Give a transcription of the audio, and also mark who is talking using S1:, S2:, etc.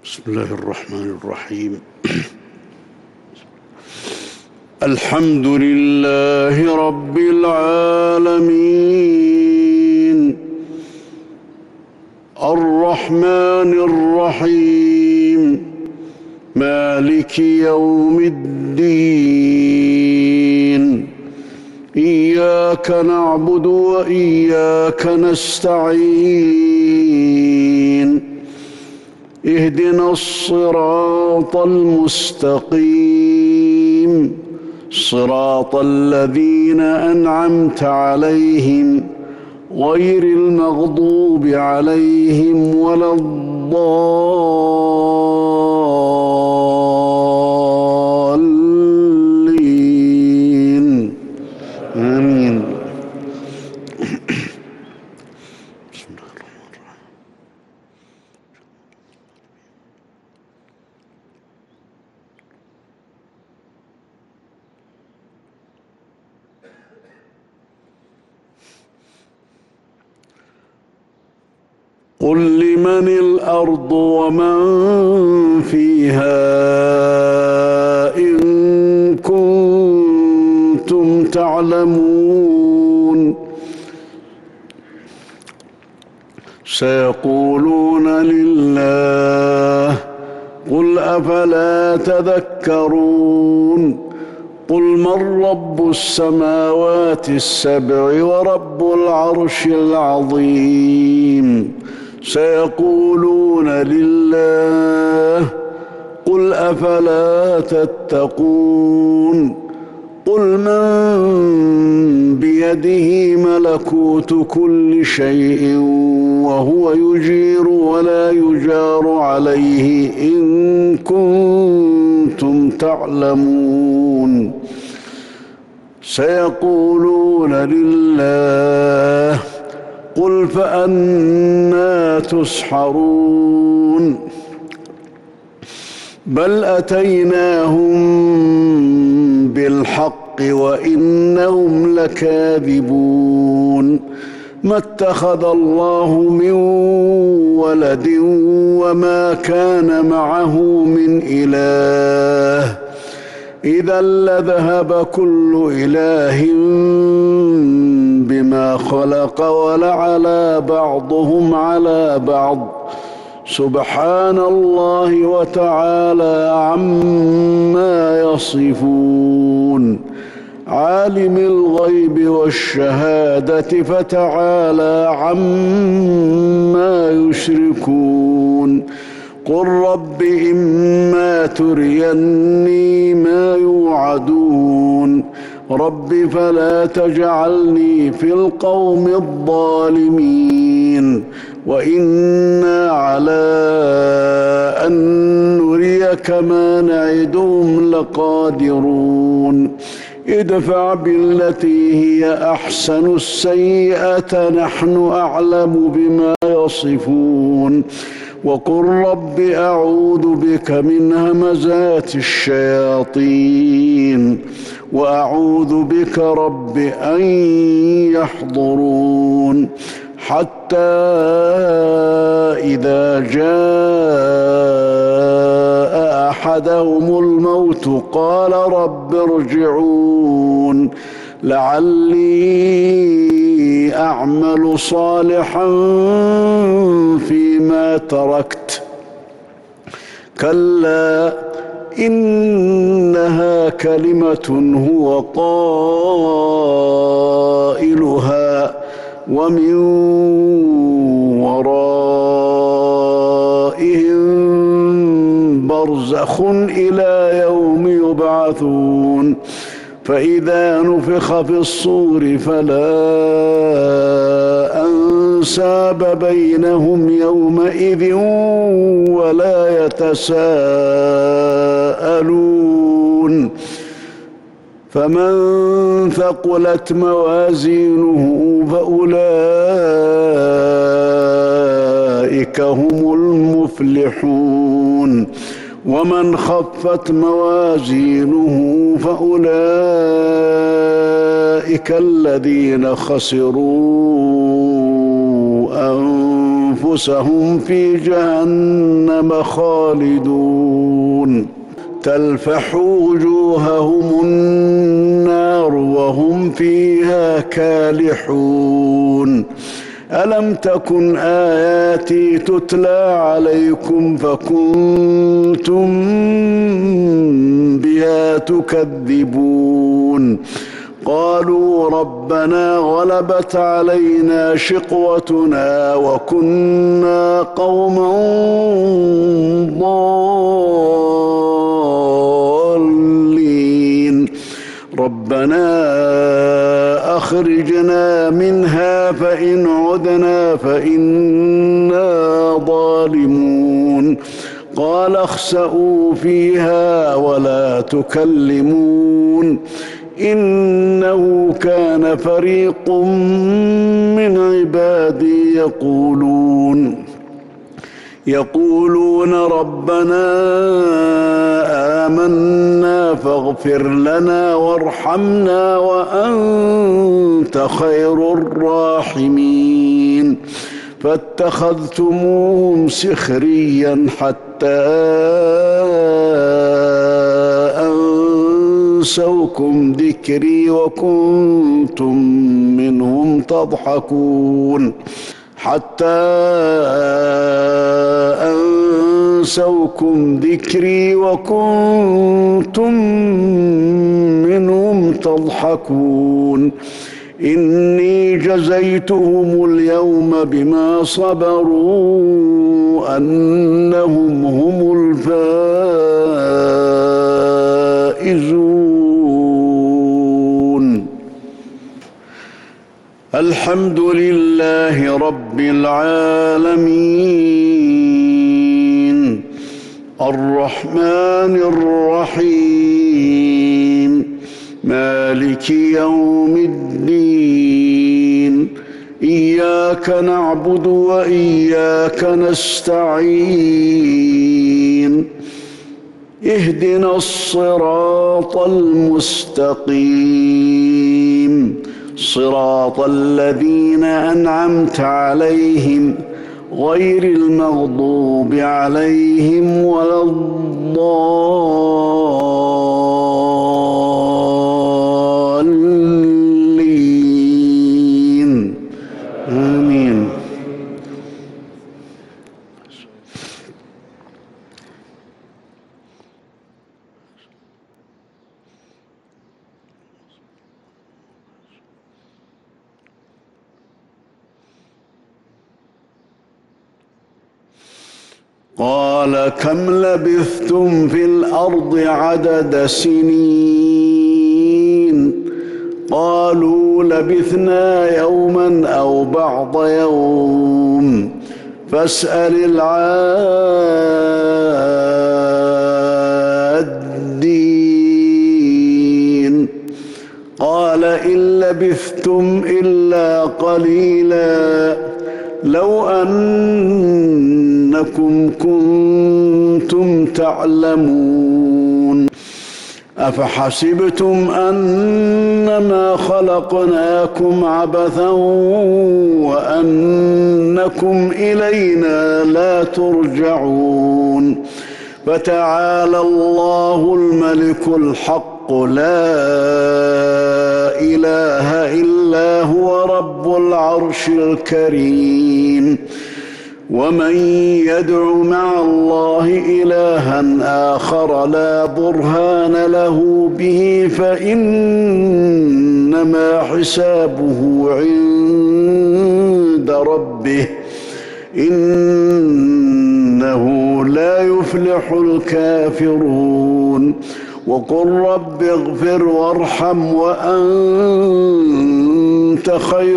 S1: بسم الله الرحمن الرحيم. الحمد لله رب العالمين الرحمن الرحيم مالك يوم الدين إياك نعبد وإياك نستعين اهدنا الصراط المستقيم صراط الذين أنعمت عليهم غير المغضوب عليهم ولا الضالين آمين. قل لمن الأرض ومن فيها إن كنتم تعلمون سيقولون لله قل أفلا تذكرون قل من رب السماوات السبع ورب العرش العظيم سيقولون لله قل أفلا تتقون قل من بيده ملكوت كل شيء وهو يجير ولا يجار عليه إن كنتم تعلمون سيقولون لله قل فأنى تسحرون بل أتيناهم بالحق وإنهم لكاذبون ما اتخذ الله من ولد وما كان معه من إله إذا لذهب كل إله بما خلق ولعلى بعضهم على بعض سبحان الله وتعالى عما يصفون عالم الغيب والشهادة فتعالى عما يشركون قل رب إما تريني ما يوعدون رب فلا تجعلني في القوم الظالمين وإنا على أن نريك ما نعدهم لقادرون ادفع بالتي هي أحسن السيئة نحن أعلم بما يصفون وقل رب أعوذ بك من همزات الشياطين وأعوذ بك رب أن يحضرون حتى إذا جاء أحدهم الموت قال رب ارجعون لعلي أعمل صالحا فيما تركت كلا إنها كلمة هو قائلها ومن ورائهم برزخ إلى يوم يبعثون فإذا نفخ في الصور فلا أنساب بينهم يومئذ ولا يتساءلون فمن ثقلت موازينه فأولئك هم المفلحون ومن خفت موازينه فأولئك الذين خسروا أنفسهم في جهنم خالدون تلفح وجوههم النار وهم فيها كالحون ألم تكن آياتي تتلى عليكم فكنتم بها تكذبون قالوا ربنا غلبت علينا شقوتنا وكنا قوما ضالين ربنا أخرجنا منها فإن عدنا فإنا ظالمون قال اخسئوا فيها ولا تكلمون إنه كان فريق من عبادي يقولون ربنا آمنا فاغفر لنا وارحمنا وأنت خير الراحمين فاتخذتموهم سخريا حتى أنسوكم ذكري وكنتم منهم تضحكون إني جزيتهم اليوم بما صبروا أنهم هم الفائزون الحمد لله رب العالمين الرحمن الرحيم مالك يوم الدين إياك نعبد وإياك نستعين اهدنا الصراط المستقيم صراط الذين أنعمت عليهم غير المغضوب عليهم ولا الضالين آمين. قال كم لبثتم في الأرض عدد سنين قالوا لبثنا يوما أو بعض يوم فاسأل العادين قال إن لبثتم إلا قليلا لو أنكم كنتم تعلمون أفحسبتم أنما خلقناكم عبثا وأنكم إلينا لا ترجعون فتعالى الله الملك الحق لا إله إلا هو رب العرش الكريم ومن يدع مع الله إلها آخر لا برهان له به فإنما حسابه عند ربه إنه لا يفلح الكافرون وقل رب اغفر وارحم وأنت خير